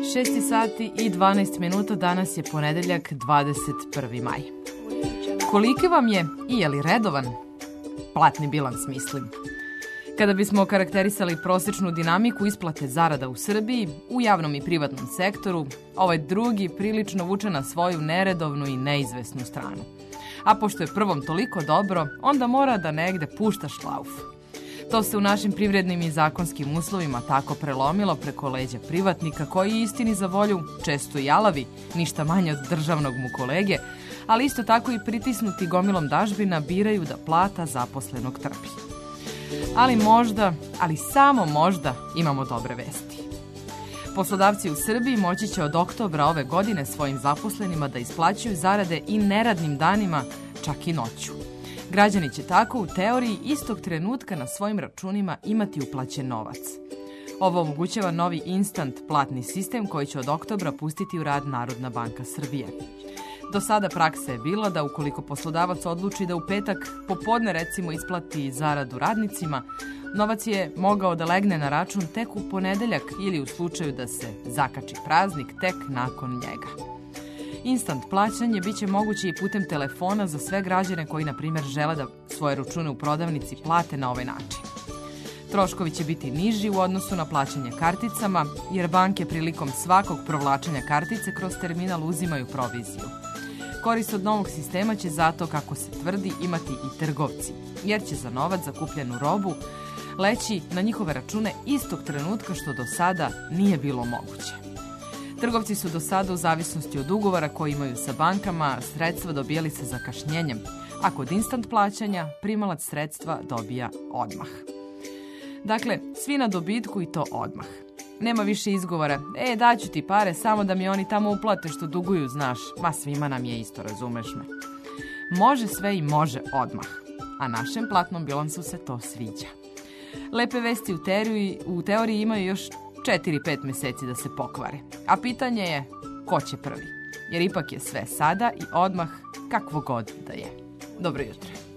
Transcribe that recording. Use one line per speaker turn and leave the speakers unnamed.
6 sati i 12 minuta, danas je ponedeljak 21. maj. Koliki vam je i je li redovan platni bilans, mislim? Kada bismo karakterisali prosječnu dinamiku isplate zarada u Srbiji, u javnom i privatnom sektoru, ovaj drugi prilično vuče na svoju neredovnu i neizvesnu stranu. A pošto je prvom toliko dobro, onda mora da negde pušta šlauf. To se u našim privrednim i zakonskim uslovima tako prelomilo preko leđa privatnika koji istini za volju često i jalavi, ništa manje od državnog mu kolege, ali isto tako i pritisnuti gomilom dažbina biraju da plata zaposlenog trpi. Ali možda, ali samo možda, imamo dobre vesti. Poslodavci u Srbiji moći će od oktobra ove godine svojim zaposlenima da isplaćuju zarade i neradnim danima, čak i noću. Građani će tako u teoriji istog trenutka na svojim računima imati uplaćen novac. Ovo omogućava novi instant platni sistem koji će od oktobra pustiti u rad Narodna banka Srbije. Do sada praksa je bila da ukoliko poslodavac odluči da u petak popodne recimo isplati zaradu radnicima, novac je mogao da legne na račun tek u ponedeljak ili u slučaju da se zakači praznik tek nakon njega. Instant plaćanje biće moguće i putem telefona za sve građane koji, na primjer, žele da svoje račune u prodavnici plate na ovaj način. Troškovi će biti niži u odnosu na plaćanje karticama, jer banke prilikom svakog provlačenja kartice kroz terminal uzimaju proviziju. Korist od novog sistema će zato, kako se tvrdi, imati i trgovci, jer će za novac za kupljenu robu leći na njihove račune istog trenutka što do sada nije bilo moguće. Trgovci su do sada u zavisnosti od ugovora koji imaju sa bankama sredstva dobijali sa zakašnjenjem, a kod instant plaćanja primalac sredstva dobija odmah. Dakle, svi na dobitku i to odmah. Nema više izgovora, daću ti pare samo da mi oni tamo uplate što duguju, znaš, ma svima nam je isto, razumeš me. Može sve i može odmah, a našem platnom bilansu se to sviđa. Lepe vesti u teoriji imaju još 4-5 meseci da se pokvare. A pitanje je ko će prvi, jer ipak je sve sada i odmah kakvo god da je. Dobro jutro.